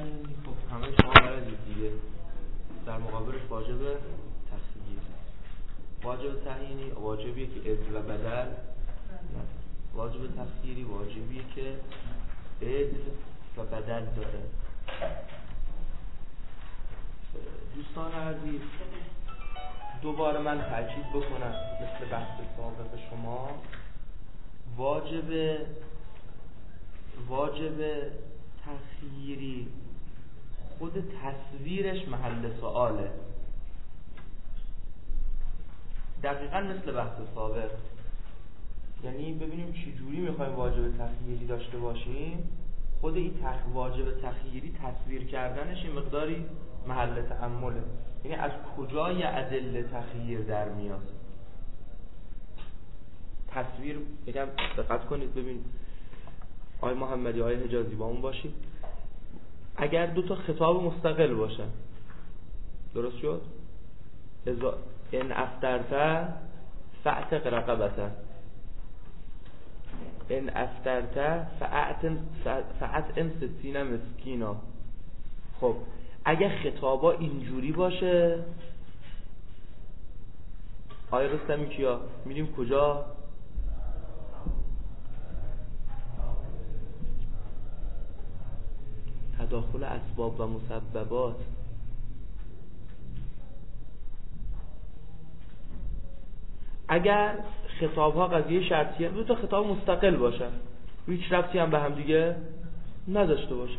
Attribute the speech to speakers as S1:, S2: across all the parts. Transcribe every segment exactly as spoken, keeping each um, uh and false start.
S1: تعیینی خب همه شما بلدید دیگه، در مقابلش واجب تخییری. واجب تعیینی واجبیه که عدل و بدل، واجب تخییری واجبیه که عدل و بدل داره. دوستان عزیز، دوباره من تاکید بکنم مثل بحث سابق شما، واجب واجب تخییری خود تصویرش محل سؤاله. دقیقاً مثل بحث سابق، یعنی ببینیم چی جوری میخوایم واجب تخییری داشته باشیم. خود این تخ... واجب تخییری تصویر کردنش این مقداری محل تأمله، یعنی از کجای ادله تخییر در میاد. تصویر یکم دقت کنید ببینید، آقای محمدی آقای حجازی با اون باشید. اگر دو تا خطاب مستقل باشن، درست شد؟ ازا ان افطرت فاعتق رقبته، ان افطرت فاعتن فاعتن ستین مسکینا. خب اگه خطابا اینجوری باشه، آقای رستمی کیا میریم کجا؟ تداخل اسباب و مسببات. اگر خطاب ها قضیه شرطیه، دو تا خطاب مستقل باشن، هیچ ربطی هم به هم دیگه نداشته باشه،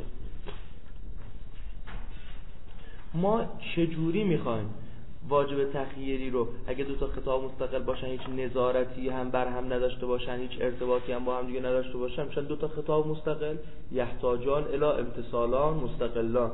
S1: ما چجوری میخوایم واجب تخییری رو اگه دو تا خطاب مستقل باشن، هیچ نظارتی هم بر هم نداشته باشن، هیچ ارتباطی هم با هم دیگه نداشته باشن، میشن دو تا خطاب مستقل یحتاجان الی امتصالان مستقلان.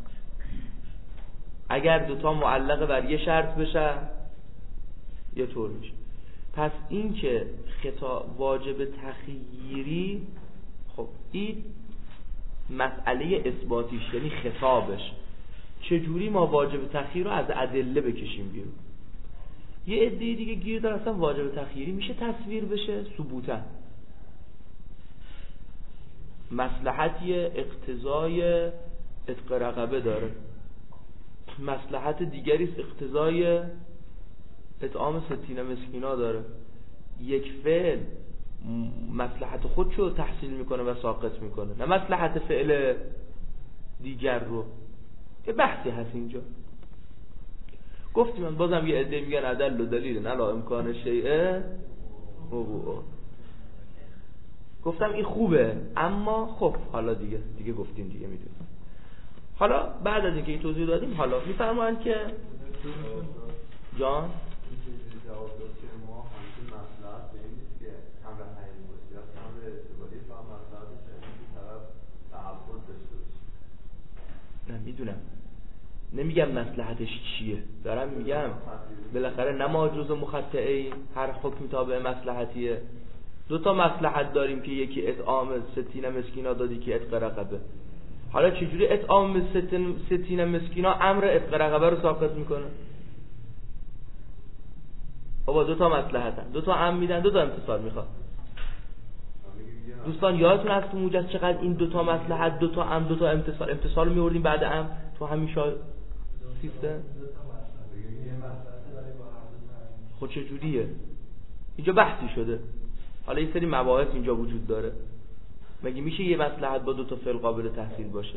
S1: اگر دو تا معلق بر یه شرط بشه یه طور میشه. پس این که خطاب واجب تخییری، خب این مسئله اثباتیش یعنی خطابش، چجوری ما واجب تخییر رو از ادله بکشیم بیرون. یه عده دیگه گیر دارن اصلا واجب تخییری میشه تصویر بشه ثبوتا، مصلحتی اقتضای عتق رقبه داره، مصلحت دیگری اقتضای اطعام ستین مسکینا داره. یک فعل مصلحت خودشو تحصیل میکنه و ساقط میکنه، نه مصلحت فعل دیگر رو. یه بحثی هست اینجا. گفتیم من بازم یه عده میگن عدل و دلیل نه لا امکان شیء وقوع. گفتم این خوبه، اما خب حالا دیگه دیگه گفتیم دیگه میدونیم. حالا بعد از اینکه این توضیح دادیم، حالا میفرمایند که جان نه میدونم، نمیگم مصلحتش چیه، دارم میگم بالاخره نما جز مخطئه، هر حکم تابع مصلحتیه. دو تا مصلحت داریم که یکی اطعام ستین مسکینا دادی که عتق رقبه. حالا چجوری اطعام ستین, ستین مسکینا امر عتق رقبه رو ساقط میکنه؟ بابا دو تا مصلحتن، دو تا امر میدن، دو تا امتصال میخواد. دوستان یادتون هست تو موجز چقدر این دو تا مصلحت، دو تا امر، دو تا امتصال، امتصال رو میوردیم بعد امر تو همین شا سیستم. خود چجوریه؟ اینجا بحثی شده. حالا این سری مباحث اینجا وجود داره. مگه میشه یه مصلحت با دو تا فعل قابل تحصیل باشه؟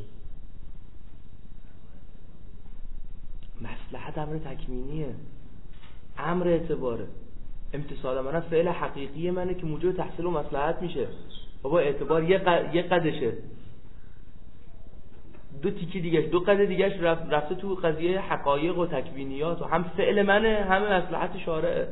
S1: مصلحت امر تکوینیه، امر اعتباره. امتصال من فعل حقیقی منه که موجب تحصیل و مصلحت میشه. بابا اعتبار یه قد... یه قدشه، دو تیکه دیگه، دو قد دیگهش رفت... رفته تو قضیه حقایق و تکوینیات و هم فعل منه هم مصلحت شارعه.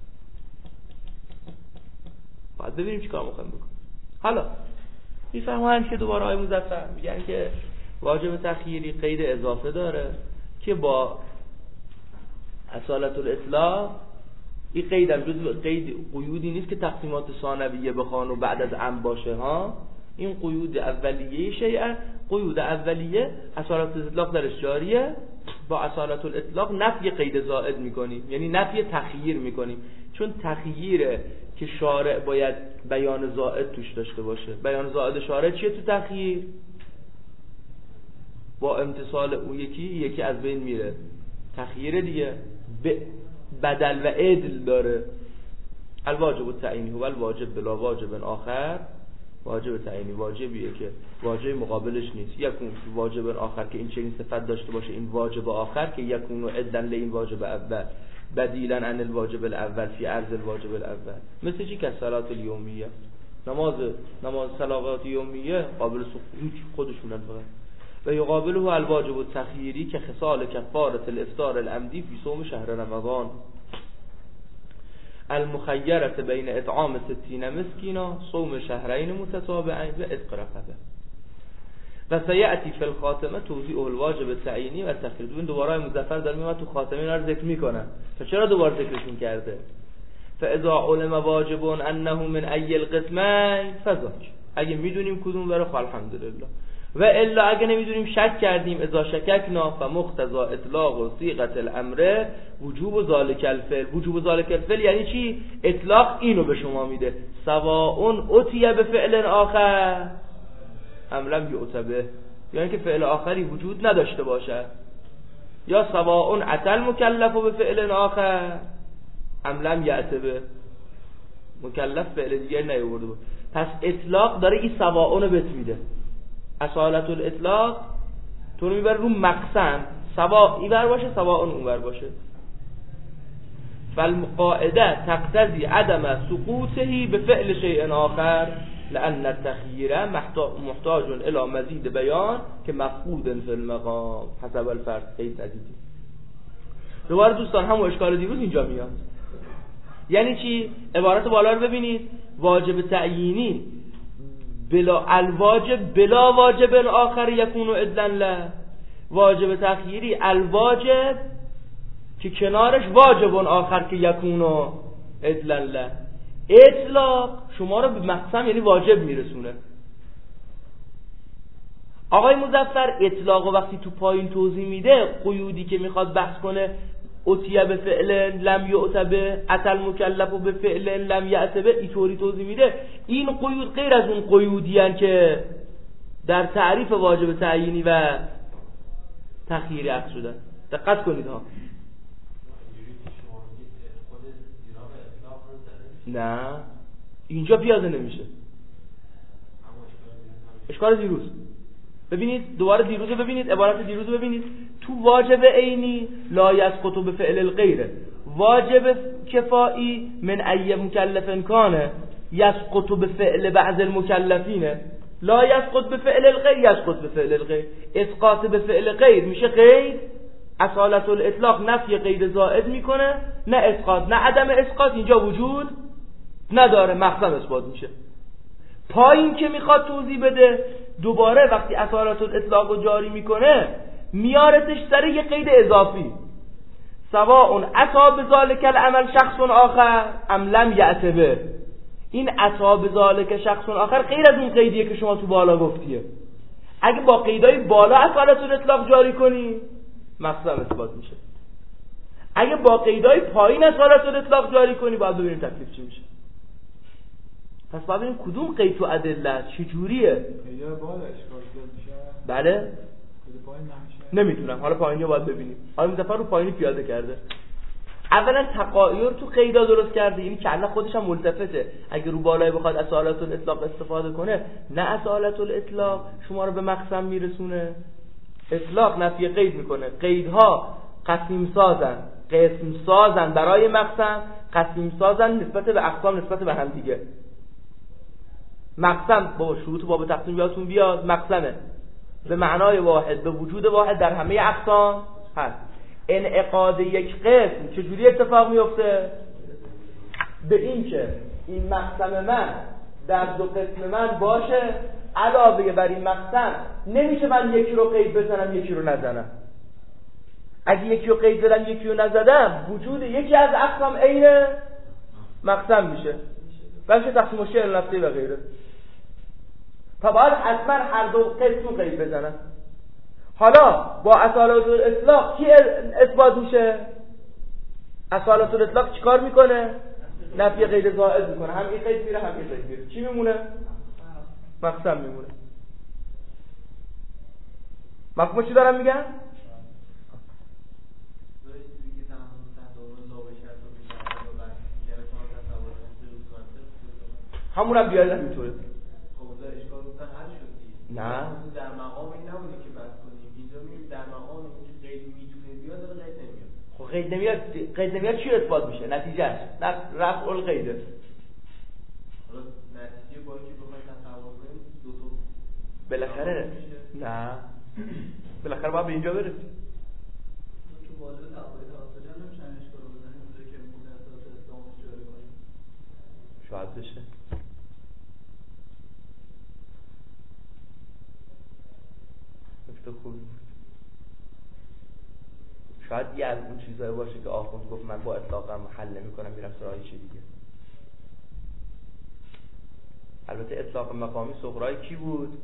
S1: باید ببینیم چیکار می‌خوایم بکنیم. حالا میفهمن که دوباره آیه مظفر میگن که واجب تخییری قید اضافه داره که با اصالت الاطلاق، این قید هم جز قید قیودی نیست که تقسیمات ثانویه بخوان و بعد از ام باشه ها. این قیود اولیه شیعه، قیود اولیه اصالت الاطلاق درش جاریه، با اصالت الاطلاق نفی قید زائد میکنیم، یعنی نفی تخییر میکنیم، چون تخییره که شارع باید بیان زائد توش داشته باشه. بیان زائد شارع چیه تو تخییر؟ با امتصال اون یکی یکی از بین میره. تخییر دیگه بدل و عدل داره. الواجب التعیینی هو الواجب بلا واجب آخر. واجب تعیینی واجبیه که واجب مقابلش نیست. یکون واجب آخر که این چنین صفت داشته باشه، این واجب آخر که یکون عدلا لین واجب اول بدیلا عن الواجب الاول فی عرض الواجب الاول. مثل چی که صلات الیومیه، نماز نماز صلوات یومیه قابل هیچ خودشونن فقط. و یقابله الواجب التخییری که خصال کفاره الافطار العمدی فی صوم شهر رمضان المخیرت بین اطعام ستین مسکینا صوم شهرین متتابعین و عتق رقبه. و سیأتی فی الخاتمه توضیح الواجب التعیینی و تخییر. ببین دوباره مظفر داره میاد تو خاتمه اینا رو ذکر میکنه. تو چرا دوباره ذکرشون کرده؟ فاذا علم واجب انه من ای القسمین فذاک. اگه میدونیم کدوم بره خب الحمدلله، و الا اگه نمیدونیم شک کردیم اذا شککنا فمقتضى اطلاق و صيغه الامر وجوب ذلك الفعل. وجوب ذلك الفعل یعنی چی؟ اطلاق اینو به شما میده سواء اتیه به فعل آخر ام لم یعتبه، یعنی که فعل آخری وجود نداشته باشد، یا سواء اتل مکلف به فعل آخر ام لم یعتبه، مکلف فعل دیگر نیاورده. پس اطلاق داره این سواء رو بهت میده. اصالت الاطلاق تو رو میبره رو مقسم، سوا این بر باشه سواء اون بر باشه. فالقاعده تقتضی عدم سقوطه به فعل شیء آخر لأن التخییر محتاج الى مزید بیان که مفقود فی المقام حسب الفرض. خیلی تدیدی دوباره دوستان همون اشکال دیروز اینجا میاد. یعنی چی؟ عبارت بالا رو ببینید. واجب تعیینی بلا الواجب بلا واجب آخر یکون عدلا له. واجب تخییری الواجب که کنارش واجب آخر که یکون عدلا له. اطلاق شما رو به مقسم یعنی واجب میرسونه. آقای مظفر اطلاق وقتی تو پایین توضیح میده، قیودی که میخواد بحث کنه اتیه به فعل لم یعتبه اتل مکلف به فعل لم یعتبه اینطوری توضیح میده. این قیود غیر از اون قیودی هن که در تعریف واجب تعیینی و تخییری عکس شده. دقت کنید ها. نه اینجا پیاده نمیشه. اشکال دیروز ببینید، دوباره دیروز رو ببینید، عبارت دیروز رو ببینید. تو واجب عینی لا یسقط به فعل الغیر، واجب کفایی من ای مکلف کانه یسقط به فعل بعض المکلفین. لا یسقط به فعل الغیر یسقط به فعل الغیر. اسقاط به فعل غیر میشه قید. اصالت الاطلاق نفی قید زائد میکنه، نه اسقاط نه عدم اسقاط اینجا وجود نداره، مقسم اثبات میشه. پایین که میخواد توضیح بده دوباره وقتی اصالت الاطلاق رو جاری میکنه میارتش سر یه قید اضافی. سواء اتا بذالک العمل شخص آخر ام لم یعتبه. این اتا بذالک شخص آخر غیر از اون قیدیه که شما تو بالا گفتیه. اگه با قیدای بالا اصالت الاطلاق جاری کنی مقسم اثبات میشه. اگه با قیدای پایین اصالت الاطلاق جاری کنی باید ببینیم تکلیف چی میشه. پس باید ببینیم کدوم قید تو ادله چجوریه.
S2: قیدای بالا اشکال میشه.
S1: بله نمیتونم، حالا پایینی باید ببینیم. حالا این دفعه رو پایینی پیاده کرده. اولا تقایر تو قیدا درست کرده، یعنی که الله خودش هم ملتفته. اگه رو بالای بخواد اصالت الاطلاق استفاده کنه، نه اصالت الاطلاق شما رو به مقسم میرسونه. اطلاق نفی قید میکنه. قیدها قسیم سازن، قسم سازن برای مقسم، قسیم سازن نسبت به اقسام، نسبت به هم دیگه. مقسم با شروط باب تقسیم یادتون بیاد، مقسمه به معنای واحد، به وجود واحد در همه اقسام هست. انعقاد یک قسم چجوری اتفاق میفته؟ به این که این مقسم من در دو قسم من باشه، علاوه بر این مقسم نمیشه من یکی رو قید بزنم یکی رو نزنم. اگه یکی رو قید زدم یکی رو نزدم، وجود یکی از اقسام عین مقسم میشه، بلکه تقسیم و شیء نفسی و غیره. تا باید حتما هر دو قسم رو قید بزنم. حالا با اصالت الاطلاق کی اثبات میشه؟ اصالت الاطلاق چیکار میکنه؟ نفی قید زائد میکنه. هم این قید میره هم این قید میره. چی میمونه؟ مقسم میمونه. مفهوم چی دارم میگم؟ همونم بیارید اینطوره.
S2: خب اون اشکال اصلا حل شد دیگه.
S1: نه
S2: در مقام این نبوده که بس کنیم. اینجا میگیم در مقام اینکه قید میتونه بیاد ولی قید نمیاد.
S1: خب قید نمیاد، قید نمیاد چی اثبات میشه؟ نتیجهش نه رفع القیده.
S2: حالا نتیجه با اینکه بخوایم تصور کنیم دو تا
S1: بالاخره نه بالاخره باید به اینجا برسیم.
S3: تو واجب تعبیر حاصل نمیشه اشکال رو بزنیم اونجا که میگه اساس اسلام جاری کنیم.
S1: شاید بشه. نکته خوبی بود. شاید یه از اون چیزایی باشه که آخوند گفت من با اطلاقم حل نمی کنم میرم سراغ چی دیگه. البته اطلاق مقامی صغرای کی بود؟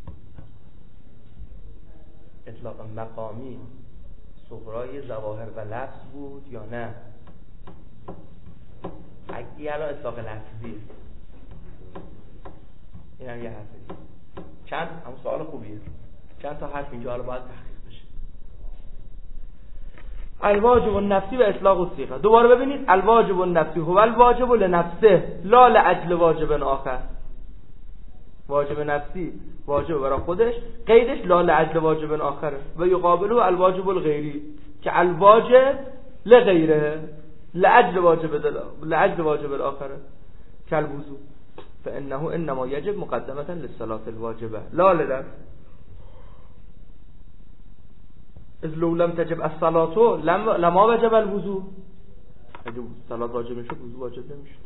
S1: اطلاق مقامی صغرای ظواهر و لفظ بود یا نه؟ اگه الان اطلاق لفظی این هم یه حرفی. چند همون سوال خوبیه. چند تا حرف اینجا حالا باید تحقیق بشه. الواجب النفسی و اطلاق الصیغه. دوباره ببینید الواجب النفسی هو الواجب لنفسه لا لاجل واجب آخر. واجب نفسی واجب برای خودش، قیدش لا لاجل واجب آخره. و یقابله الواجب الغیری که الواجب لغیره لاجل واجب دل لاجل واجب الاخره کالوضو فانه انما یجب مقدمه للصلاه الواجبه لا للنفس. اذ لو لم تجب الصلاه لما وجب الوضو. اگه صلات واجب نشه وضو واجب نمیشه.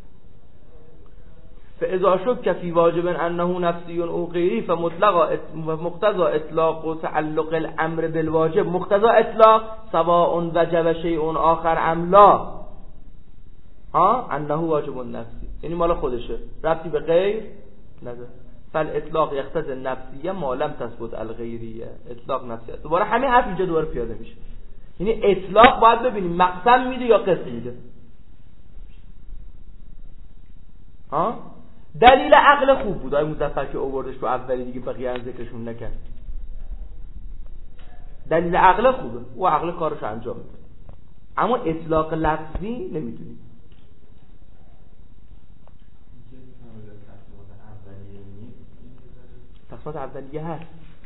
S1: فاذا شك في واجب انه نفسي او غيري فمطلق مقتضى اطلاق و تعلق الامر بالواجب مقتضى اطلاق سواء وجب شيء آخر ام لا ها انه واجب نفسی، یعنی مال خودشه ربطی به غیر نداره. فالاطلاق يقتضي النفسیه ما لم تثبت الغیریه. اطلاق نفسیه. دوباره همین حرف اینجا دوباره پیاده میشه. یعنی اطلاق باید ببینیم مقسم میده یا قسم میده. ها دلیل عقل خوب بود آقای مظفر که آوردش تو اولی دیگه بقیه هم ذکرشون نکرد. دلیل عقل خوبه و عقل کارش انجام میده. اما اطلاق لفظی نمیدونیم. تقسیمات اولیه هست.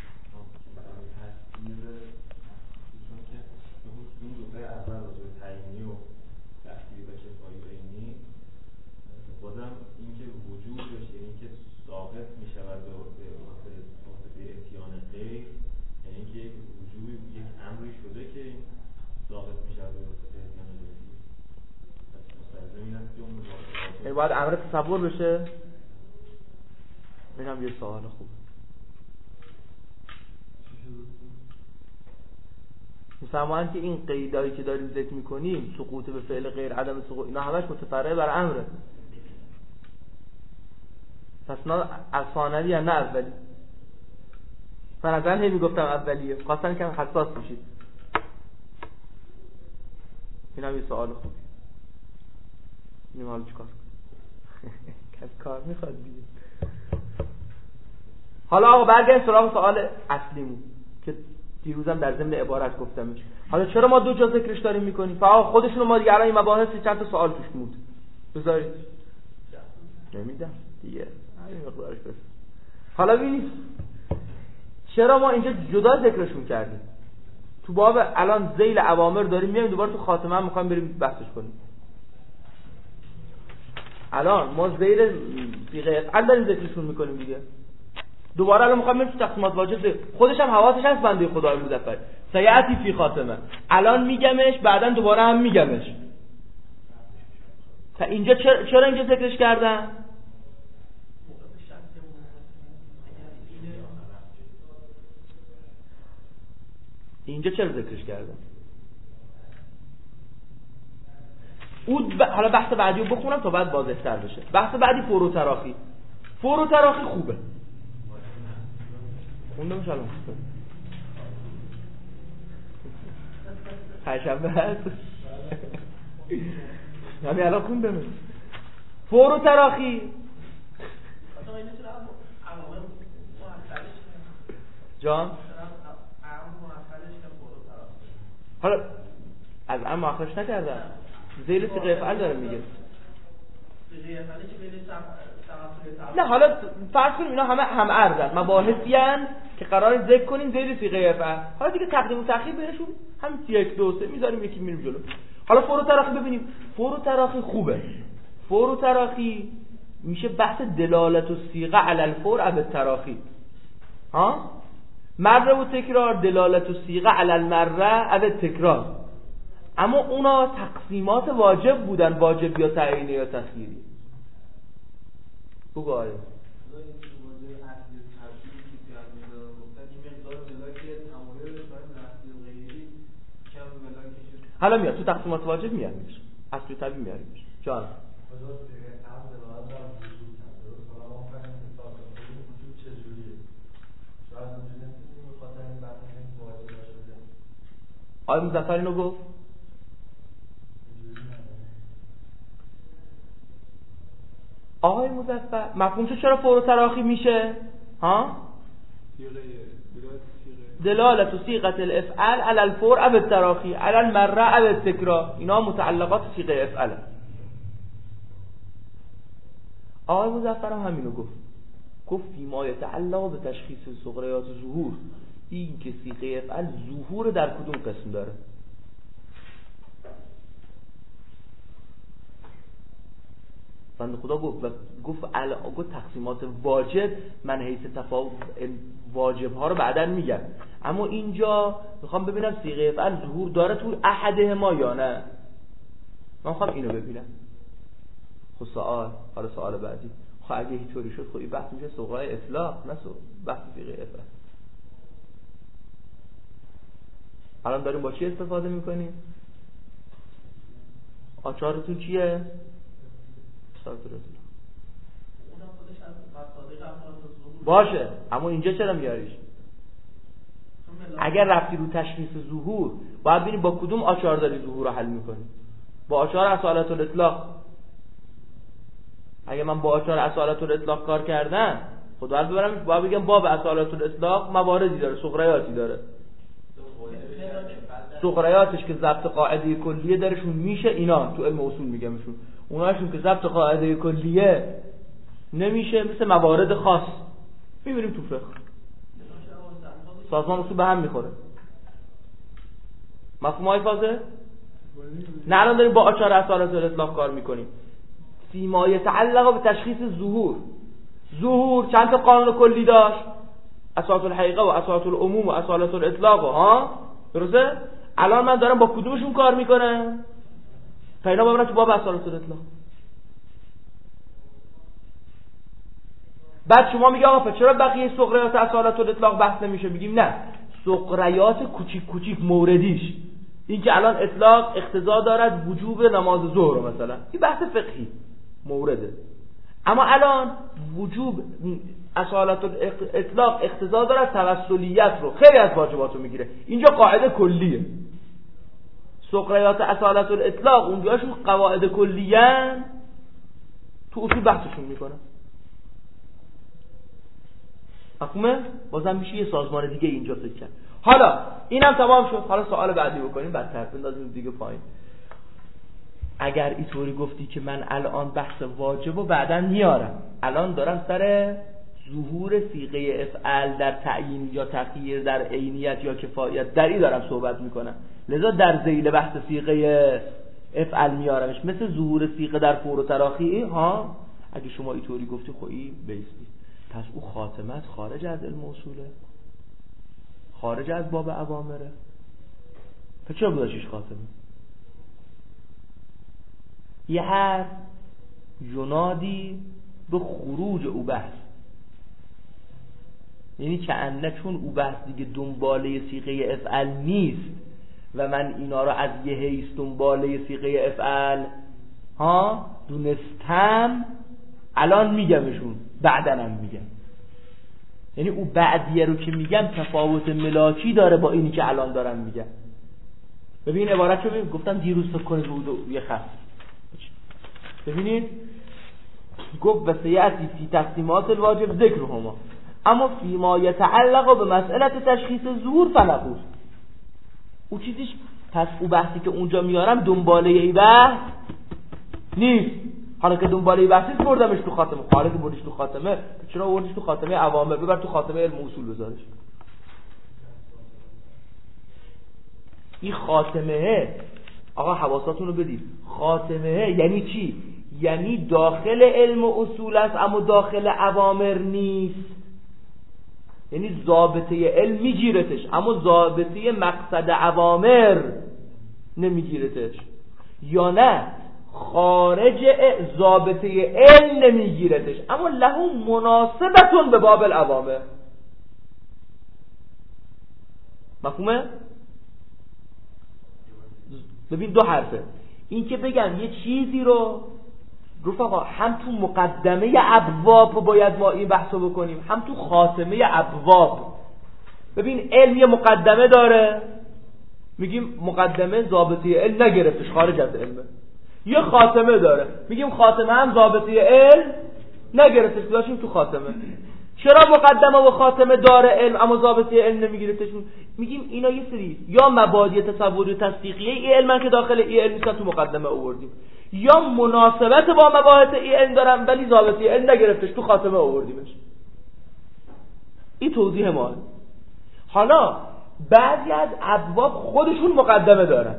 S2: بازم اینکه وجود داشته، اینکه ثابت می شود به واسطه اتیان غیر، یعنی اینکه وجود یک امری شده که ثابت می شود به واسطه اتیان غیر. پس مستلزم این است که اون
S1: یعنی باید امر تصور بشه. این هم یه سوال خوبه. میفهمن که این قیدایی که داریم ذکر میکنیم سقوط به فعل غیر، عدم سقوط، اینا همش متفرع بر امره. پس نه ثانوی یا نه اولی. من از هی میگفتم اولیه، خواستن که حساس بشید. این هم یه سوال خوبی. این حالا چیکار کنم؟ کس کار میخواد دیگه. حالا آقا برگردیم سراغ سوال اصلیمون که دیروزم در ضمن عبارت گفتمش. حالا چرا ما دو جا ذکرش داریم میکنیم؟ فقط خودشون ما دیگه الان این مباحثی چند تا سوال توش بود. بذارید. نمیدم دیگه. همین مقدارش بس. حالا ببینید چرا ما اینجا جدا ذکرشون کردیم؟ تو باب الان ذیل اوامر داریم میایم دوباره تو خاتمه هم میخوایم بریم بحثش کنیم. الان ما ذیل صيغه افعال داریم ذکرشون میکنیم دیگه. دوباره الان میخوام بریم تو تقسیمات واجب. خودش هم حواسش هست بنده خدای مظفر. سیاتی فی خاتمه. الان میگمش بعداً دوباره هم میگمش. تا اینجا چرا چرا اینجا ذکرش کردن؟ اینجا چرا ذکرش کردن؟ اون ب... حالا بحث بعدی رو بخونم تا بعد واضح‌تر بشه. بحث بعدی فور و تراخی. فور و تراخی خوبه. خونده میشه الان. پنجشنبه هست. همین الان خونده میشه. فور و تراخی. جان حالا از ام مؤخرش نکردم، ذیل صیغه افعال داره میگه.
S3: صیغه افعالی که بین تمثل
S1: نه حالا فرض کنیم اینا همه هم عرضن، مباحثی ان که قرار ذکر کنیم ذیل صیغه افعال. حالا دیگه تقدیم و تأخیر بینشون هم یک دو سه میذاریم، یکی میریم جلو. حالا فور و تراخی ببینیم. فور و تراخی خوبه. فور و تراخی میشه بحث دلالت و صیغه علی الفور او التراخی. ها؟ مره و تکرار دلالت و صیغه علی المره او تکرار. اما اونا تقسیمات واجب بودن، واجب یا تعیینی یا تخییری. بگو آره. حالا میاد تو تقسیمات واجب میاد میشه. اصلی طبیعی میاد میشه. جان. آقای مظفر اینو گفت؟ آقای مظفر مفهوم شد چرا فور و تراخی میشه؟ ها؟ دلالت و صیغه الافعال علی الفور او التراخی علی المره او التکرار. اینا متعلقات صیغه افعال. آقای مظفر هم همینو گفت. گفت فیما یتعلق به تشخیص صغریات ظهور، این که صیغه افعال ظهور در کدوم قسم داره. بنده خدا گفت و گفت گفت تقسیمات واجب من حیث تفاوت واجب ها رو بعداً میگم، اما اینجا میخوام ببینم صیغه افعال ظهور داره تو احده ما یا نه. من میخوام اینو ببینم. خب سوال، حالا سوال بعدی، خب اگه اینطوری شد خب این بحث میشه صغرای اطلاق نه بحث صیغه افعال. الان داریم با چی استفاده میکنیم؟ آچارتون چیه؟ باشه، اما اینجا چرا میاریش؟ اگر رفتی رو تشخیص ظهور باید ببینیم با کدوم آچار داری ظهور رو حل میکنی. با آچار اصالت الاطلاق. اگه من با آچار اصالت الاطلاق کار کردم خدا ببرم باید بگم باب اصالت الاطلاق مواردی داره، صغریاتی داره. صغریاتش که ضبط قاعده کلیه درشون میشه، اینا تو علم اصول میگمشون. اوناشون که ضبط قاعده کلیه نمیشه، مثل موارد خاص میبینیم تو فقه سازمان اصول به هم میخوره. مفهوم های فاضل؟ نه الان داریم با آچار اصالت الاطلاق کار میکنیم. فیما یتعلق به تشخیص ظهور. ظهور چند تا قانون کلی داشت؟ اصالت الحقیقه و اصالت العموم و اصالت الاطلاق. ها درسته؟ الان من دارم با کدومشون کار میکنم؟ پینا ببرم تو باب اصالت الاطلاق. بعد شما میگه آقا چرا بقیه صغریات اصالت الاطلاق بحث نمیشه؟ میگیم نه، صغریات کوچیک کوچیک موردیش این که الان اطلاق اقتضا دارد وجوب نماز ظهر مثلا، این بحث فقهی مورده. اما الان وجوب اصالت الاطلاق اقتضا دارد توسلیت رو، خیلی از واجبات رو میگیره. اینجا قاعده کلیه. صغریات اصالت الاطلاق اونجاشون قواعد کلیه تو اصول بحثشون میکنن. مفهومه؟ بازم میشه یه سازمان دیگه اینجا فکر کرد. حالا اینم تمام شد. حالا سوال بعدی بکنیم بعد طرف بندازیم دیگه پایین. اگر اینطوری گفتی که من الان بحث واجب و بعداً میارم، الان دارم سر ظهور صیغه افعال در تعیین یا تغییر در عینیت یا کفایت در این دارم صحبت میکنم، لذا در ذیل بحث صیغه افعال میارمش، مثل ظهور صیغه در فور و تراخی. ها اگه شما اینطوری گفتی خب این بیستی، پس او خاتمت خارج از علم اصوله، خارج از باب اوامره. پس چرا بوداشیش خاتمه؟ یه حرف ینادی به خروج او بحث، یعنی که انه چون او بحث دیگه دنباله صیغه افعال نیست و من اینا رو از یه حیث دنباله صیغه افعال ها دونستم، الان میگمشون بعدنم میگم. یعنی او بعدیه رو که میگم تفاوت ملاکی داره با اینی که الان دارم میگم. ببین عبارت رو ببین، گفتم دیروز فکر کنید بود یه خط. ببینید گفت وسیعتی فی تقسیمات الواجب ذکر هما، اما فیما یتعلق به مسئله تشخیص ظهور فنقول، او چیزیش پس او بحثی که اونجا میارم دنباله ای بحث نیست. حالا که دنباله ای بحث نیست بردمش تو خاتمه. حالا که بردش تو خاتمه چرا بردش تو خاتمه عوامه؟ ببر تو خاتمه علم اصول بذارش. این خاتمه آقا حواساتون رو بدید. خاتمه یعنی چی؟ یعنی داخل علم اصول است اما داخل اوامر نیست. یعنی ضابطه علم میگیرتش اما ضابطه مقصد اوامر نمیگیرتش. یا نه خارج ضابطه علم نمیگیرتش اما له مناسبتون به باب الاوامر. مفهومه؟ ببین دو حرفه. این که بگم یه چیزی رو رفقا هم تو مقدمه ابواب باید ما این بحثو بکنیم هم تو خاتمه ابواب. ببین علم یه مقدمه داره، میگیم مقدمه ضابطه علم نگرفتش، خارج از علمه. یه خاتمه داره، میگیم خاتمه هم ضابطه علم نگرفتش، داشتیم تو خاتمه. چرا مقدمه و خاتمه داره علم اما ضابطه علم نمیگیرتشون؟ میگیم اینا یه سری یا مبادی تصوری و تصدیقیه ای علمن که داخل ای علم نیستن تو مقدمه آوردیم، یا مناسبت با مباحث ای علم دارن ولی ضابطه علم نگرفتش تو خاتمه آوردیمش. این توضیح ما. حالا بعضی از ابواب خودشون مقدمه دارن.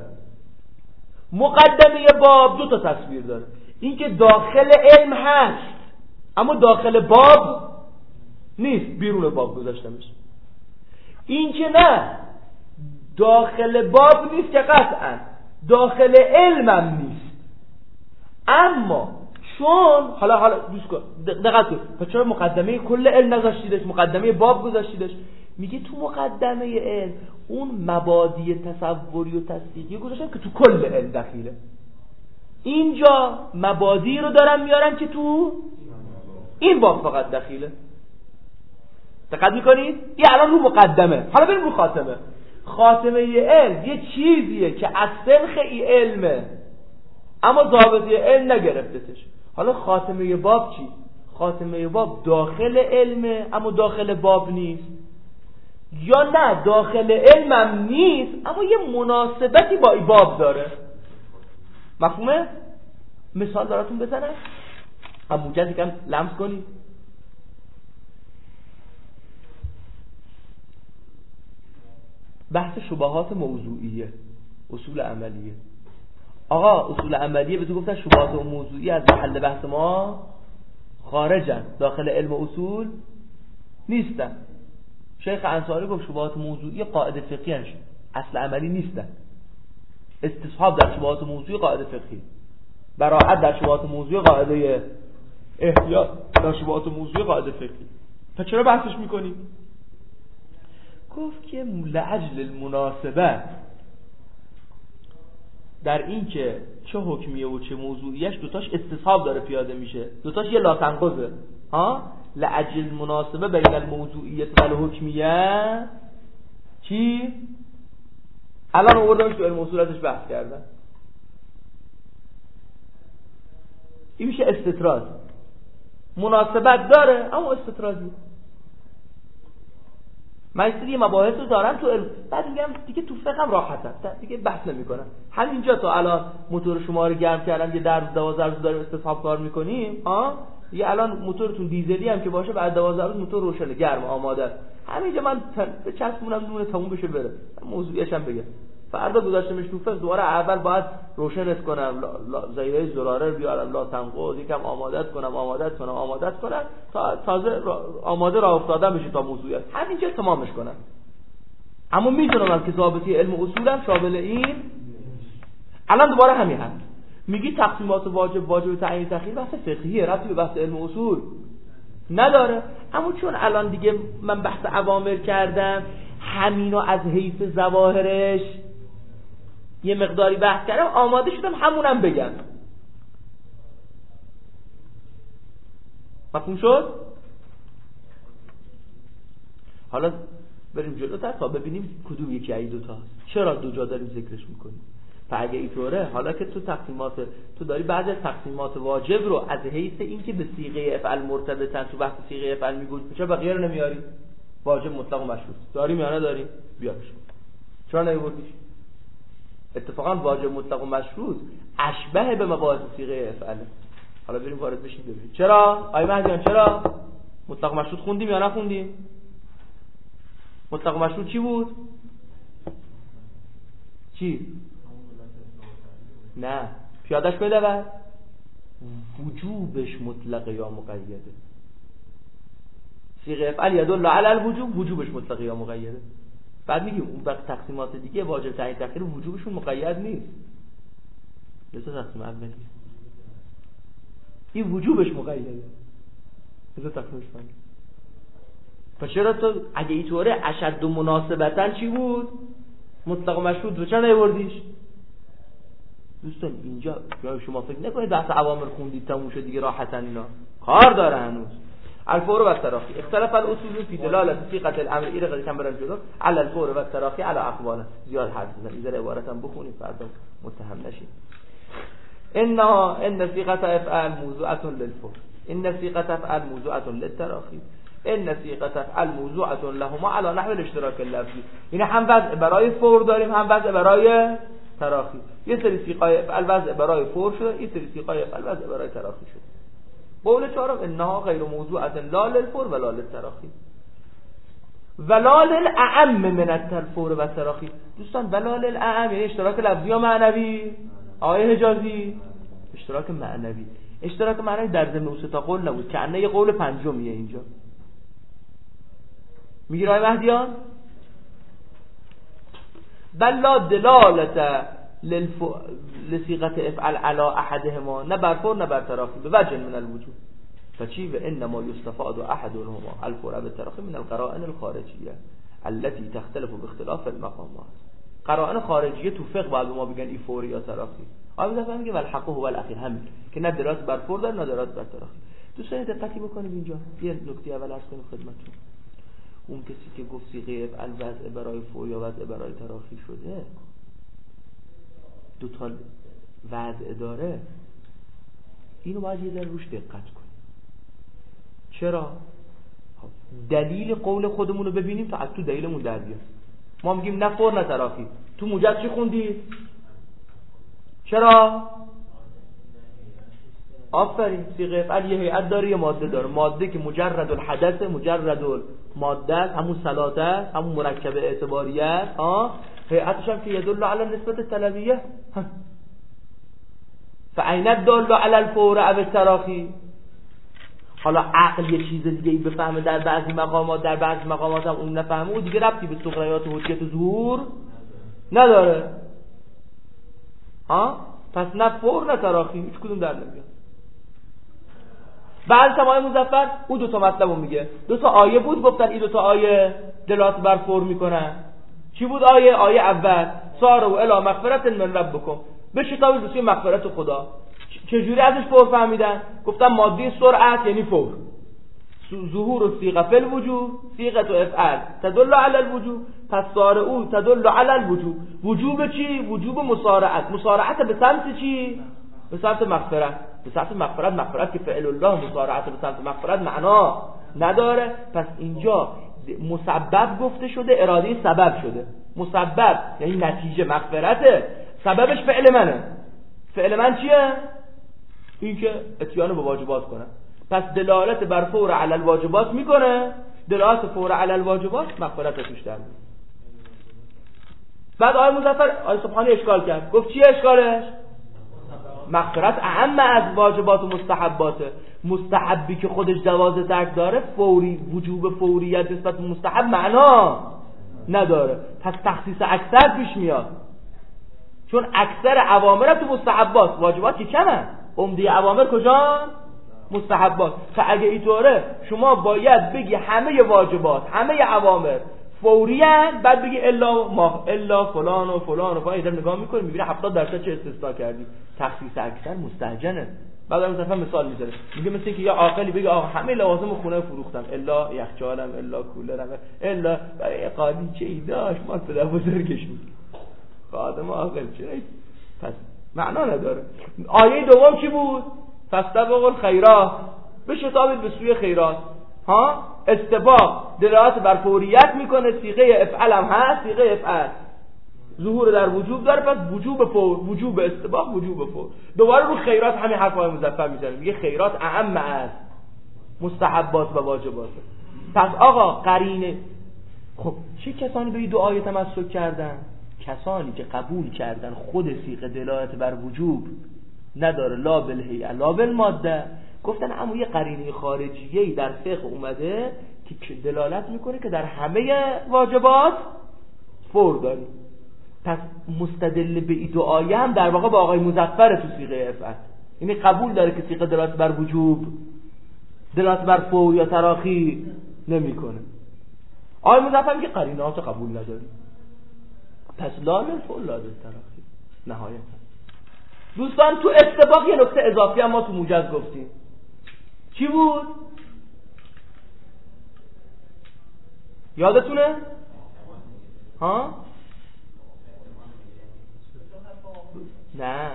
S1: مقدمه باب دو تا تصویر داره، این که داخل علم هست اما داخل باب نیست، بیرون باب گذاشته میشه. این که نه داخل باب نیست که قطعا داخل علمم نیست، اما چون حالا حالا دوست کن دقت کن، پس چرا مقدمه کل علم نذاشتیدش، مقدمه باب گذاشتیدش؟ میگه تو مقدمه علم اون مبادی تصوری و تصدیقی گذاشتن که تو کل علم دخیله. اینجا مبادی رو دارن میارن که تو این باب فقط دخیله. دقت میکنید؟ این الان رو مقدمه. حالا بریم رو خاتمه. خاتمه علم یه چیزیه که از سلخ ای علمه اما ضابطه علم نگرفتتش. حالا خاتمه باب چی؟ خاتمه باب داخل علمه اما داخل باب نیست، یا نه داخل علمم نیست اما یه مناسبتی با این باب داره. مفهومه؟ مثال دارتون بزنم هم موجز یکم لمس کنید. بحث شبهات موضوعیه، اصول عملیه. آقا اصول عملیه به تو گفتن شبهات موضوعی از محل بحث ما خارجن، داخل علم اصول نیستن. شیخ انصاری گفت شبهات موضوعی قاعده فقهی هست، اصل عملی نیستن. استصحاب در شبهات موضوعی قاعده فقهی، براءت در شبهات موضوعی قاعده احتیاط در شبهات موضوعی قاعده فقهی. پس چرا بحثش میکنیم؟ گفت که لعجل المناسبه در این که چه حکمیه و چه موضوعیش دوتاش استصحاب داره پیاده میشه، دوتاش یه لاتنقضه. ها لعجل المناسبه بین الموضوعیت و الحکمیه چی؟ الان آوردمش تو علم اصول ازش بحث کردن. این میشه استطراد. مناسبت داره اما استطرادی. من یه مباحث رو دارم تو علم، بعد میگم دیگه تو فقهم راحتم دیگه بحث نمی‌کنم. همینجا تا الان موتور شما رو گرم کردن، یه درس دوازده روز داریم استصحاب کار می‌کنیم. ها یه الان موتورتون دیزلی هم که باشه بعد دوازده روز موتور روشنه، گرم، آماده. همینجا من به چسبونم نون تموم بشه بره. موضوعیش هم بگم. فردا گذاشتمش تو فقه دوباره اول باید روشنش کنم، زایده زراره رو بیارم، لا تنقض یکم آمادهت کنم، آمادهت کنم، آمادهت کنم تا تازه آماده راه افتادن بشه تا موضوعیت. همینجا تمامش کنم. اما میدونم که ضابطه علم اصولم شامل این. الان دوباره همین هست. میگی تقسیمات واجب، واجب تعیین تأخیر بحث فقهیه، ربطی به بحث علم اصول نداره. اما چون الان دیگه من بحث اوامر کردم، همینو از حیث ظواهرش یه مقداری بحث کردم، آماده شدم همونم بگم. مفهوم شد؟ حالا بریم جلوتر تا ببینیم کدوم یکی از دو تا هست. چرا دو جا داریم ذکرش میکنیم؟ تا اگه اینطوره، حالا که تو تقسیمات تو داری بعضی از تقسیمات واجب رو از حیث اینکه به صیغه افعال مرتبطن تو بحث صیغه افعال میگوش، چرا بقیه رو نمیاری؟ واجب مطلق و مشروط داریم یا نداریم؟ بیارش. چرا نمیبردیش؟ اتفاقا واجب مطلق و مشروط اشبه به مباحث صیغه افعل. حالا بریم وارد بشیم ببینیم چرا آقای مهدیان چرا مطلق و مشروط خوندیم یا نخوندیم؟ مطلق و مشروط چی بود؟ چی؟ نه پیادش کنید اول وجوبش مطلق یا مقیده. صیغه افعل یدل علی الوجوب وجوبش مطلق یا مقیده. بعد میگیم اون وقت تقسیمات دیگه واجب تعیین تأخیر وجوبشون مقید نیست. لذا تقسیم اولی این وجوبش مقیده. لذا تقسیمش ثانی. پس چرا تو اگه اینطوره اشد و مناسبتاً چی بود؟ مطلق و مشروط رو چرا نیوردیش؟ دوستان اینجا یا شما فکر نکنید بحث عوامل خوندید تموم شد دیگه راحتاً اینا کار داره هنوز. الفور و التراخی اختلاف الاصول فی دلالت صيغه الامر الى غیر کم برن جلو علی الفور و التراخی علی اقوال زیاد حرف بزنید این عبارت هم بخونید فردا متهم نشید. ان ان صيغه افعال موضوعه للفور ان صيغه افعال موضوعه للتراخی ان صيغه افعال موضوعه لهما على نحو الاشتراك اللفظی. یعنی هم وضع برای فور داریم هم وضع برای تراخی. یه سری صيغه افعال وضع برای فور شده یه سری صيغه افعال وضع برای تراخی شده. قول چهارم انها غیر موضوعه لا للفور ولا للتراخی ولا للاعم من الفور و التراخی. دوستان ولا للاعم یعنی اشتراک لفظی یا معنوی؟ آیه حجازی اشتراک معنوی. اشتراک معنوی در ضمن اون سه تا قول نبود که انه یه قول پنجمیه اینجا. میگی آیه مهدیان بلا دلالت للف... لصيغه افعل على احدهما نه بر فور نه بر تراخی به وجه من الوجود. فچی و انما يستفاد احدهما الفور بالتراخی من القرائن الخارجيه التي تختلف باختلاف المقامات. قرائن خارجیه تو فقه باید ما بگن این فوری یا تراخی. آبی دفعه میگه والحق هو الاخیر همین که نه دلالت بر فور داره نه دلالت بر تراخی. دوستان دقتی بکنید اینجا یه نکته اول عرض کنم خدمتتون. اون کسی که گفت صيغه افعل وضع برای فور یا وضع برای تراخی شده دو تا وضع داره اینو باید یه ذره روش دقت کنیم. چرا؟ دلیل قول خودمون رو ببینیم تا از تو دلیلمون در بیاد. ما میگیم نه فور نه تراخی. تو موجب چی خوندی؟ چرا؟ آفرین صيغه افعل یه هیئت داره یه ماده داره. ماده که مجرد الحدث مجرد الماده همون صلاته همون مرکب اعتباریه ها هیئتش هم که یدل علی نسبت طلبیه فعین الدال علی الفور او التراخی. حالا عقل یه چیز دیگه ای بفهمه در بعضی مقامات در بعضی مقامات هم اون نفهمه و دیگه ربطی به سغریات و حجیت ظهور نداره ها. پس نه فور نه تراخی هیچ کدوم در نمیاد. بعد سماع مظفر اون دو تا مطلب رو میگه. دو تا آیه بود گفتن این دو تا آیه دلالت بر فور میکنن. چی بود آیه؟ آیه اول ساروا الی مغفرت من ربکم بشتابید به سوی مغفرت خدا. چجوری ازش فور فهمیدن؟ گفتن ماده سرعت یعنی فور. ظهور و صيغه فی الوجوب صيغه و افعال تدل علی الوجوب پس سارعوا تدل علی الوجوب. وجوب چی؟ وجوب مسارعت. مسارعت به سمت چی؟ به سمت مغفرت. به سمت مغفرت. مغفرت که فعل الله مسارعت به سمت مغفرت معنا نداره. پس اینجا مسبب گفته شده اراده سبب شده. مسبب یعنی نتیجه مغفرته سببش فعل منه. فعل من چیه؟ این که اتیان به واجبات کنه. پس دلالت بر فور علی الواجبات میکنه. دلالت فور علی الواجبات مغفرت توش در میاد. بعد آیه مظفر آیه سبحانی اشکال کرد. گفت چیه اشکالش؟ مغفرت اهم از واجبات و مستحباته. مستحبی که خودش جواز ترک داره فوری وجوب فوریت نسبت به مستحب معنا نداره. پس تخصیص اکثر پیش میاد چون اکثر اوامر تو مستحبات واجبات که کمه. عمده اوامر کجا؟ مستحبات. تا اگه اینطوره شما باید بگی همه واجبات همه اوامر فوریت بعد بگی الا ما الا فلان و فلان و فلان. اینا نگاه میکنی میبینی هفتاد درصد چه استثناء کردی. تخصیص اکثر مستهجنه. بعد از مثلا مثال میذاره میگه مثل اینکه یا عاقلی بگه آقا همه لوازم خونه فروختم الا یخچالم الا کولرم الا برای قاضی چه ای داشت ما پدر بزرگش بود خادم عاقل چه. پس معنا نداره. آیه دوم چی بود؟ فاستبقوا الخیرات بشتابید به سوی خیرات ها. استباق دلالت بر فوریت میکنه. صيغه افعل هم هست صيغه افعل ظهور در وجوب داره، پس وجوب فور، وجوب استباق، وجوب فور. دوباره رو خیرات همین حرفای مظفر میزنه، میگه خیرات اعم از مستحبات و واجبات. پس آقا قرینه، خب چه کسانی به این دو آیه تمسک کردن؟ کسانی که قبول کردن خود صیغه دلالت بر وجوب نداره، لا بالهیئه لا بالماده، گفتن اما یه قرینه خارجیه‌ای در فقه اومده که دلالت میکنه که در همه واجبات فور داریم. پس مستدل به این دو آیه هم در واقع با آقای مظفر تو صیغه افعل، یعنی قبول داره که صیغه دلالت بر وجوب دلالت بر فور یا تراخی نمیکنه. آقای مظفر میگه قرینه‌هاشو قبول نداریم، پس لا للفور لا للتراخی. نهایتا دوستان تو استباق یه نکته اضافی هم ما تو موجز گفتیم، چی بود؟ یادتونه؟ ها؟ نه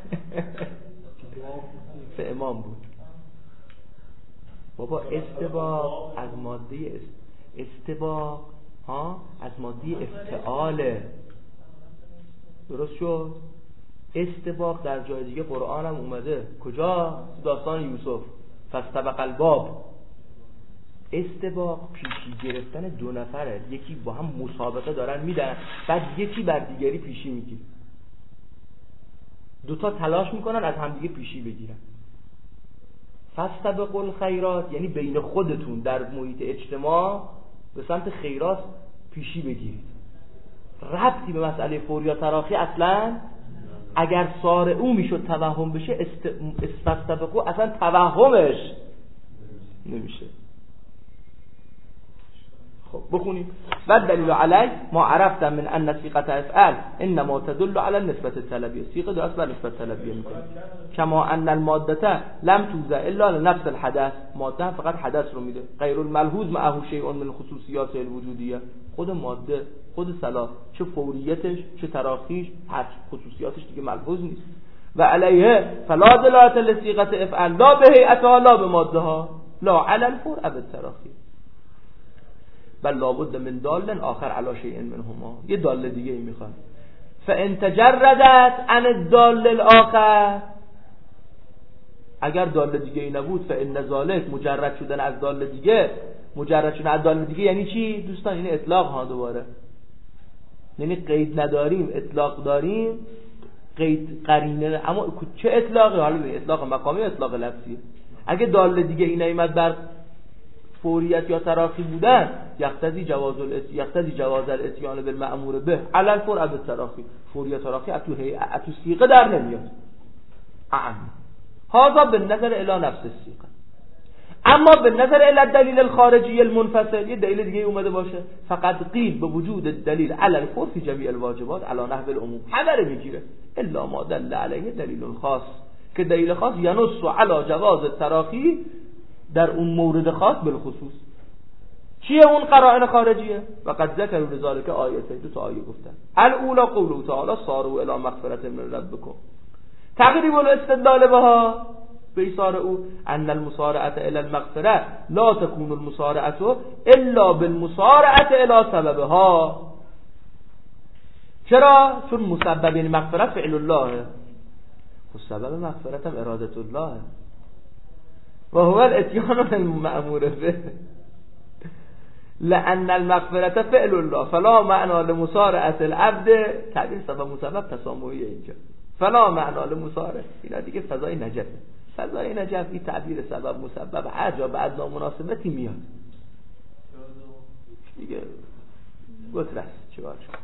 S1: سه امام بود بابا. استباق از ماده استباق ها از ماده افتعاله، درست شد؟ استباق در جای دیگه قرآن هم اومده، کجا؟ داستان یوسف، فاستبق الباب. استباق پیشی گرفتن دو نفره، یکی با هم مسابقه دارن میدن، بعد یکی بر دیگری پیشی میگیره، دوتا تلاش میکنن از همدیگه پیشی بگیرن. فاستبقوا الخیرات یعنی بین خودتون در محیط اجتماع به سمت خیرات پیشی بگیرید. ربطی به مسئله فور یا تراخی اصلا، اگر سار او میشد توهم بشه است... فاستبقوا اصلا توهمش نمیشه. خب بخونیم. و دلیل علی ما عرفتم من ان صيغه افعل انما تدل على النسبه الطلبيه، صيغه دست بر نسبت طلبیه میکنه. کما ان الماده لم توضع الا لنفس الحدث، ماده فقط حدث رو میده، غیر الملحوظ معه شیء من خصوصیات الوجودیه. خود ماده خود صلاح چه فوریتش چه تراخیش هر خصوصیاتش دیگه ملحوظ نیست. و علیه فلا دلالت لصيغه افعل لا به هیئتها لا به مادهها لا علی الفور اب التراخی، بل لابد من دال آخر علی شیء منهما، یه دال دیگه ای میخواد. فان تجردت عن الدال الاخر، اگر دال دیگه ای نبود، فان ذالک مجرد شدن از دال دیگه، مجرد شدن از دال دیگه یعنی چی دوستان؟ یعنی اطلاق ها، دوباره یعنی قید نداریم اطلاق داریم، قید قرینه، اما چه اطلاقی؟ حالا ببین اطلاق مقامی و اطلاق لفظی. اگه دال دیگه ای نیامد بر فوریت یا تراخی بودن، یقتضی جواز الات یقتضی جواز الاتیان بالمأمور به علی الفور اب التراخی، فوریت تراخی اتو هی اتو صيغه در نمیاد. اعم هذا بالنظر الى نفس الصيغه. اما بالنظر الى الدلیل الخارجی المنفصل، یه دلیل دیگه اومده باشه، فقط قیل به وجود الدلیل علی الفور فی جمیع الواجبات علی نحو العموم، همه میگیره الا ما دل علیه دلیل خاص، که دلیل خاص ینص علی جواز التراخی در اون مورد خاص بالخصوص. چیه اون قرائن خارجیه؟ وقد ذکر لذالک آیتین، دو تا آیه گفتن. الاولى قوله تعالی صاروا الی مغفرة من ربکم، تقریب الاستدلال بها بیسار او ان المسارعه الی المغفرة لا تكون المسارعه الا بالمسارعه الی سببها. چرا؟ چون مسبب مغفرت فعل الله، خب سبب مغفرت هم اراده الله و هو الاتیان بالمأمور به، لأن المغفرة فعل الله فلا معنى لمسارعة العبد. تعبیر سبب مسبب تسامحیه اینجا، فلا معنى لمسارعة، اینا دیگه فضای نجف، فضای نجف این تعبیر سبب مسبب هر جا بعد نامناسبتی میاد دیگه گترس چیکار شد.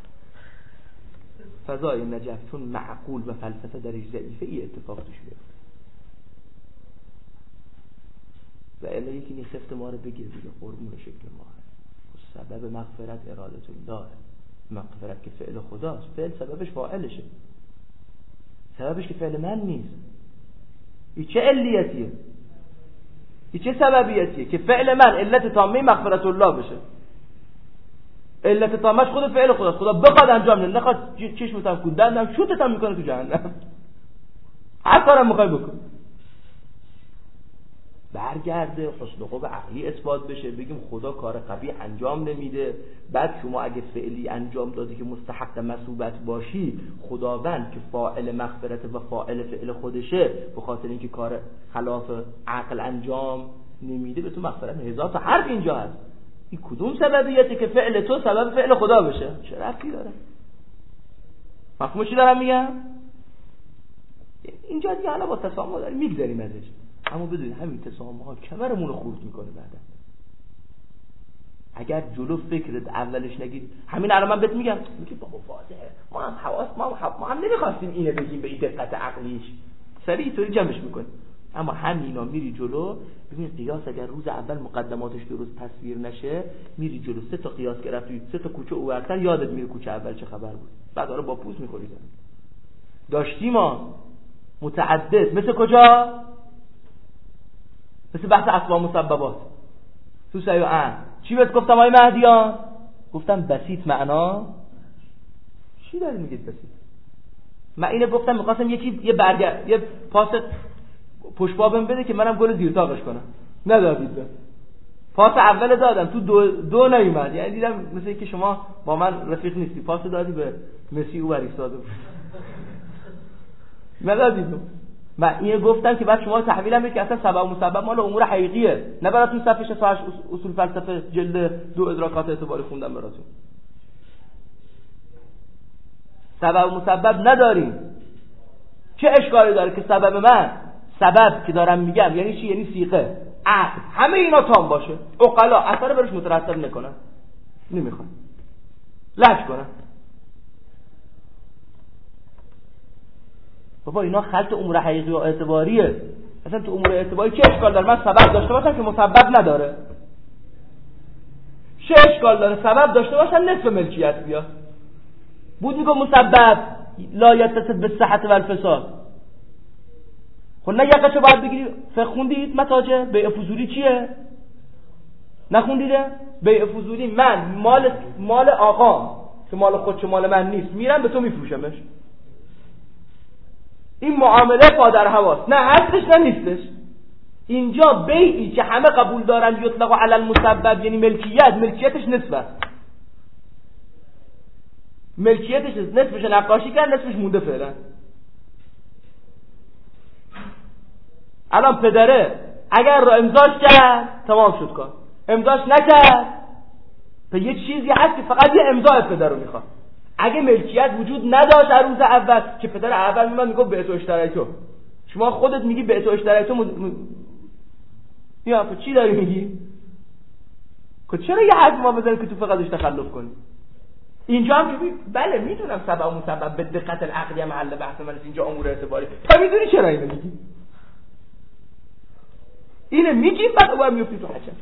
S1: فضای نجف چون معقول و فلسفه درش ضعیفه، ای اتفاق توش میفته. و الا یکی این خفت ما رو بگیر دیگه، قربون شکل ما هست. سبب مغفرت اراده الله، مغفرت که فعل خداست، فعل سببش فاعلشه، سببش که فعل من نیست. این چه علیتیه؟ این چه سببیتیه که فعل من علت تامه مغفرت الله بشه؟ علت تامش خود فعل خداست، خدا بخواد انجام نده، نخواد چشمت هم کندندم شوتت هم میکنه تو جهنم، هر کارم میخوای بکن. برگرده، حسن خوب عقلی اثبات بشه، بگیم خدا کار قبیح انجام نمیده. بعد شما اگه فعلی انجام دادی که مستحق مثوبت باشی، خداوند که فاعل مغفرت و فاعل فعل خودشه، به خاطر اینکه کار خلاف عقل انجام نمیده به تو مغفرت. هزار تا حرف اینجا هست. این کدوم سببیته که فعل تو سبب فعل خدا بشه؟ چه ربطی داره؟ مفهوم چی دارم میگم؟ اینجا دیگه حالا با تسامح داریم میگذاریم ازش، اما بدونید همین تسامح ها کمرمون رو خورد میکنه. بعدا اگر جلو فکرت اولش نگید، همین الان من بهت میگم میگی بابا واضحه، ما هم حواس ما هم, ما هم نمیخواستیم اینو بگیم به این دقت عقلیش، سریع اینطوری جمعش میکنیم. اما همینا میری جلو، ببین قیاس اگر روز اول مقدماتش درست تصویر نشه، میری جلو سه تا قیاس گرفتی، سه تا کوچه اورتر یادت میره کوچه اول چه خبر بود، بعد آره با پوز میخوری. داشتیم ما متعدد مثل کجا؟ مثل بحث اسباب مسببات تو سعی و عن. چی بهت گفتم آقای مهدیان؟ گفتم بسیط معنا چی داری میگید بسیط؟ من اینو گفتم میخواستم یکی یه برگر یه پاس پشت بابم بده که منم گل دیرتاقش کنم، ندادید به پاس اول دادم تو دو, دو نیومد، یعنی دیدم مثل اینکه شما با من رفیق نیستی، پاس دادی به مسی او ایستاده بود ندادید. من اینو گفتم که بعد شما تحویلم بدید که اصلا سبب و مسبب مال امور حقیقیه، نه براتون صفحه شصت و هشت اصول فلسفه جلد دو ادراکات اعتباری خوندم براتون. سبب و مسبب نداریم. چه اشکالی داره که سبب من، سبب که دارم میگم یعنی چی؟ یعنی سیغه، عقل، همه اینا تام باشه، عقلا اثر برش مترتب نکنن، نمیخوان لج کنن. بابا اینا خلط امور حقیقی و اعتباریه. اصلا تو امور اعتباری چه اشکال داره من سبب داشته باشم که مسبب نداره؟ چه اشکال داره سبب داشته باشم نصف ملکیت بیاد؟ بود میگه مسبب لا یتصف بالصحت و الفساد. خب نه یقشو باید بگیری. فقه خوندید متاجه؟ بیع فضولی چیه؟ نخوندیده؟ بیع فضولی من مال مال آقام که مال خودش مال من نیست میرم به تو میفروشمش. این معامله پادر هواست، نه هستش نه نیستش. اینجا بیعی که همه قبول دارن یطلق علی المسبب یعنی ملکیت، ملکیتش نصفه، ملکیتش نصفش نقاشی کرد نصفش مونده فعلا. الان پدره اگر رو امضاش کرد تمام شد کار، امضاش نکرد به یه چیزی هست که فقط یه امضای پدر رو میخواد. اگه ملکیت وجود نداشت از روز اول که پدر اول میاد میگه به تو اشترای تو، شما خودت میگی به تو اشترای تو مد... یا تو چی داری میگی؟ که چرا یه حد ما بزنیم که تو فقط تخلف کنی؟ اینجا هم که بله میدونم سبب و مسبب به دقت العقلی محل بحث من است، اینجا امور اعتباری. تا میدونی چرا اینو میگی؟ اینو میگی بعد اومد میفتی تو حجم.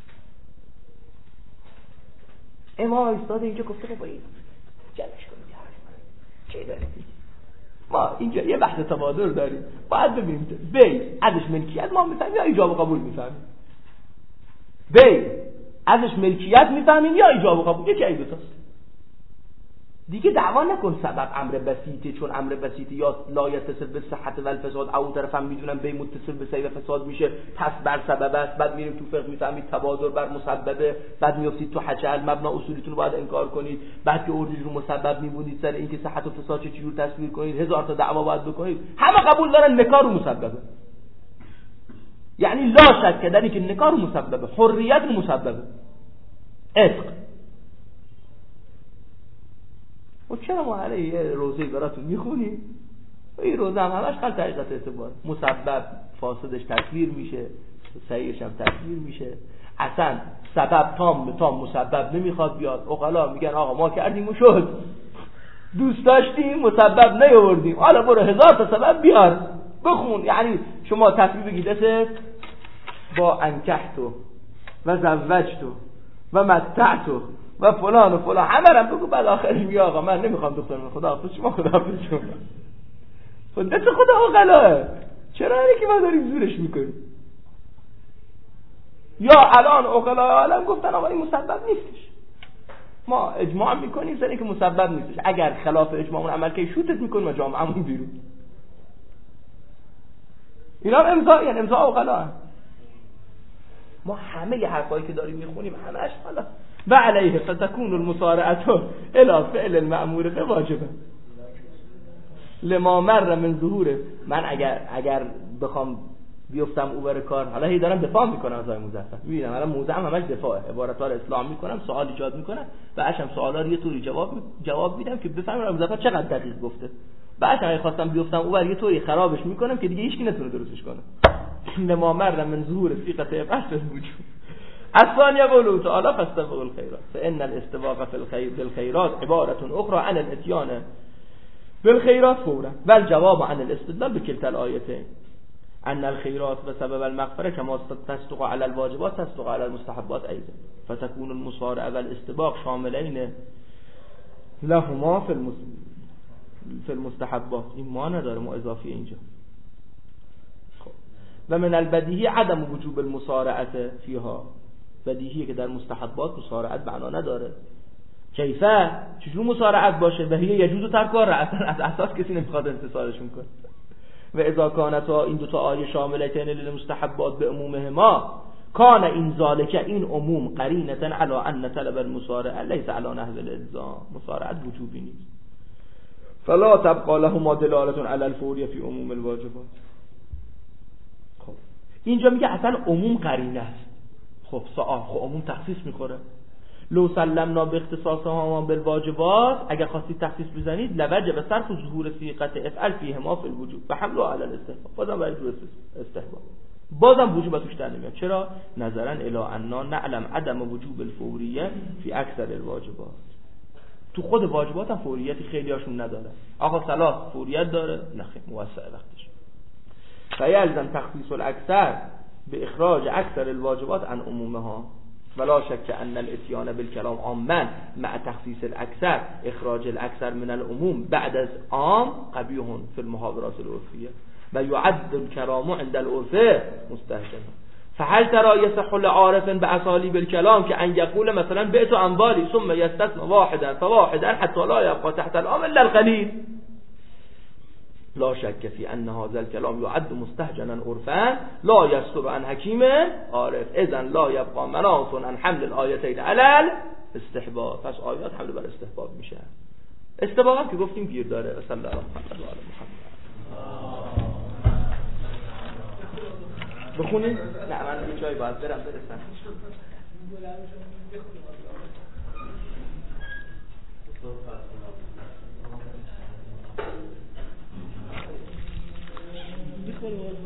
S1: امام ایستاده اینجا گفته با این جلش کنید چی دارید؟ ما اینجا یه بحث تبادل داریم، باید ببینیم بی ازش ملکیت ما میفهمیم یا ایجاب و قبول میفهمیم. بی ازش ملکیت میفهمیم یا ایجاب و قبول، یکی از دو تاست. دیگه دعوا نکن سبب امر بسیطه، چون امر بسیطه یا لا یتصل به صحت و الفساد، او طرف هم میدونم به متصل به صحت و فساد میشه، پس بر سبب است. بعد میریم تو فقه میفهمید تبادر بر مسببه، بعد میافتید تو حجل، مبنا اصولیتون رو باید انکار کنید. بعد که اردیج رو مسبب میبودید سر اینکه صحت و فساد چه جور تصویر کنید، هزار تا دعوا باید بکنید. همه قبول دارن نکاح رو مسببه، یعنی لا شک در اینکه نکاح رو مسببه، حریت رو مسببه، عتق. و چرا ما هره یه روزه براتون میخونیم؟ این روزه هم همش خلط حقیقت اعتبار، مسبب فاسدش تصویر میشه، صحیحش هم تصویر میشه. اصلا سبب تام تام مسبب نمیخواد بیاد. عقلا میگن آقا ما کردیم و شد، دوست داشتیم مسبب نیاوردیم، حالا برو هزار تا سبب بیار بخون. یعنی شما تصویر بگید است با انکحتو و زوجتو و متعتو و فلان و فلان همه رم بگو، بعد آخری میگه آقا من نمیخوام دخترم، خدا حافظ شما، خدا حافظ شما. خود دست خدا عقلاه، چرا اینه که ما داریم زورش میکنیم؟ یا الان عقلای عالم گفتن آقا این مسبب نیستش، ما اجماع میکنیم سر اینکه مسبب نیستش. اگر خلاف اجماعمون عمل کنی شوتت میکنیم و جامعه‌مون بیرون. اینا هم امضا، یعنی امضا عقلا. ما همه حرفایی که داریم میخونیم همش حالا و علیه فتکون المسارعه الی فعل المأمور به واجبه لما مر من ظهوره. من اگر اگر بخوام بیفتم اوبر کار، حالا هی دارم دفاع میکنم از آقای مظفر، میبینم الان موضوعم همش دفاعه، عبارت‌ها رو اصلاح میکنم، سوال ایجاد میکنم و اشم سوالا رو یه طوری جواب جواب میدم که بفهمم آقای مظفر چقدر دقیق گفته. بعد اگه خواستم بیفتم اوبر یه طوری خرابش میکنم که دیگه هیچ کی نتونه درستش کنه. لما مر من ظهور ثقه اصل الوجود. الثانية قوله تعالى فاستبقوا الخيرات فإن الاستباق في الخير بالخيرات عبارة أخرى عن الاتيان بالخيرات فورا والجواب عن الاستدلال بكلتا الآيتين أن الخيرات بسبب المغفرة كما تصدق على الواجبات تصدق على المستحبات أيضا فتكون المصارعة والاستباق شاملين لهما في في المستحبات. این ما نداره، ما اضافی اینجا. و من البدیهی عدم وجوب المصارعه فيها، بدیهیه که در مستحبات مصارعت معنا نداره. کیفه چجور مصارعت باشه؟ و هی یجوز ترکار اصلا از اساس کسی نمیخواد انتصارشون کنه. و اذا كانت این دو تا آیه شاملتین للمستحبات به عمومهما کان این ذالک این عموم قرینه علی ان طلب المصارعه ليس علی نحو الالزام، مصارعت وجوبی نیست. فلا تبقى لهما دلاله علی الفوریه فی عموم الواجبات. خب اینجا میگه اصلا عموم قرینه است. خب سوال، خب عموم تخصیص میخوره. لو سلمنا به اختصاصهما بالواجبات، اگر خواستید تخصیص بزنید لوجب صرف ظهور صيغه افعل فيهما في الوجوب و حمله على الاستحباب، بازم برای درست استحباب، بازم وجوب توش در نمیاد. چرا؟ نظرا الی اننا نعلم عدم وجوب الفوریه فی اکثر الواجبات. تو خود واجبات هم فوریتی خیلی هاشون نداره. آقا صلات فوریت داره؟ نه خیلی موسع وقتش. فیلزم تخصیص الاکثر به اخراج اکثر الواجبات عن عمومها ولا شك ان الاتيان بالكلام عاما مع تخصيص الاكثر اخراج الاكثر من العموم بعد از عام قبیح في المحاورات العرفيه و يعد الكلام عند العرف مستهجنا. فهل ترى يصح لعارف باساليب الكلام كأن يقول مثلا بعت اموالي ثم يستثنى واحدا فواحدا حتى لا يبقى تحت العام الا القليل؟ لا شك في ان هذا الكلام يعد مستهجنا عرفا لا يصدر عن حكيم عارف، اذن لا يبقى مناص عن حمل الآيتين على الاستحباب. پس آیات حمل بر استحباب میشه. استحباب که گفتیم گیر داره. صلی الله علیه و محمد. بخونید؟ نه من یه جایی باید برم برسم. بخونید